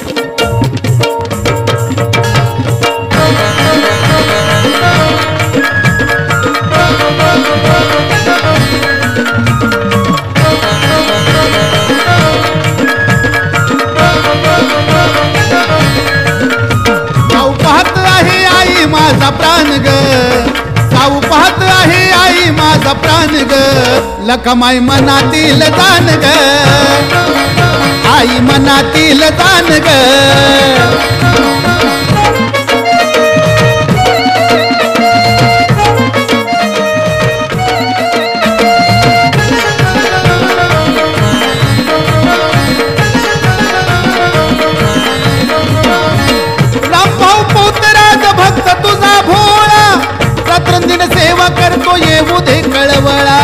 प्राण ग साऊ पाहत आहे आई माझा प्राण ग लखमाई मनातील दान ग आई मनातील दान ग सेवा करतो येऊ दे कळवळा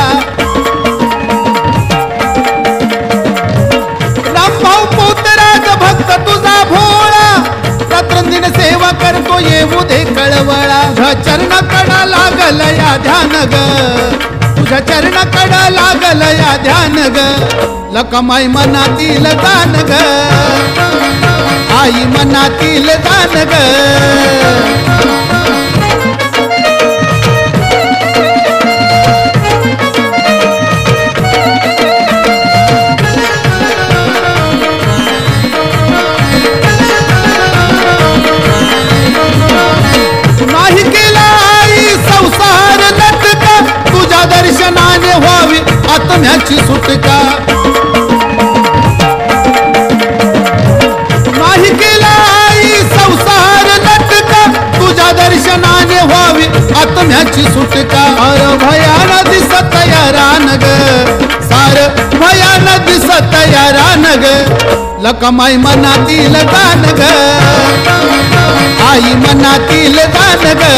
रामभाऊ पोतराज भक्त तुझा भोळा रात्रंदिन सेवा करतो येऊ दे कळवळा तुझ्या चरणाकडा लागल या ध्यान ग तुझ्या चरणाकडा लागल या ध्यान ग लखमाई मनातील दान ग आई मनातील दान ग दर्शनाने व्हावी आत्म्याची सुटका नाही केला आई संसार लटका तुझ्या दर्शनाने व्हावी आत्म्याची सुटका अर भयान दिसत या रान ग सार भयान दिसत या रान ग लखमाई मनातील दान ग आई मनातील दान ग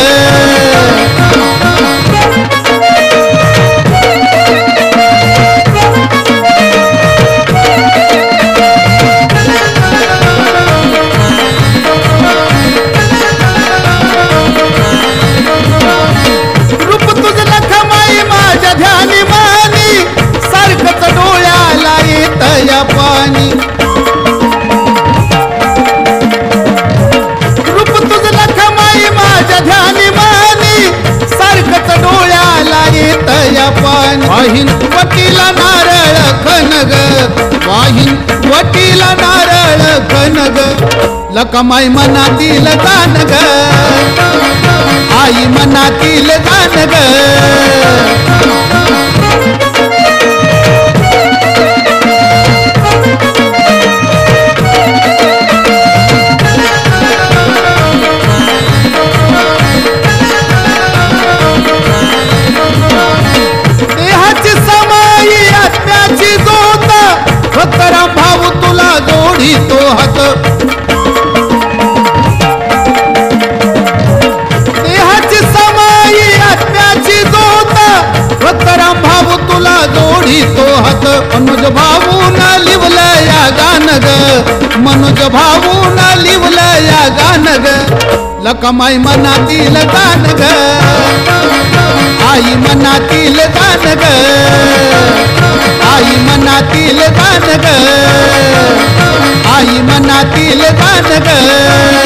पाणी रूप तुझ लखमाई माझ्या ध्यानी मानी सारखंच डोळ्याला येत या पाणी वाहीन वटीला नारळ खनग वाहीन वटीला नारळ खनग लखमाई मनातील दान ग आई मनातील दान ग भाऊ तुला जोडी तो हात देहाची समाई आत्म्याची जोत भक्तराम भाऊ तुला जोडी तो हात मनोज भाऊ न लिवल या गान ग मनोज भाऊ न लिवल या गान ग लखमाई मनातील दान ग आई मनातील दान ग आई मनातील दान ग आई मनातील दान ग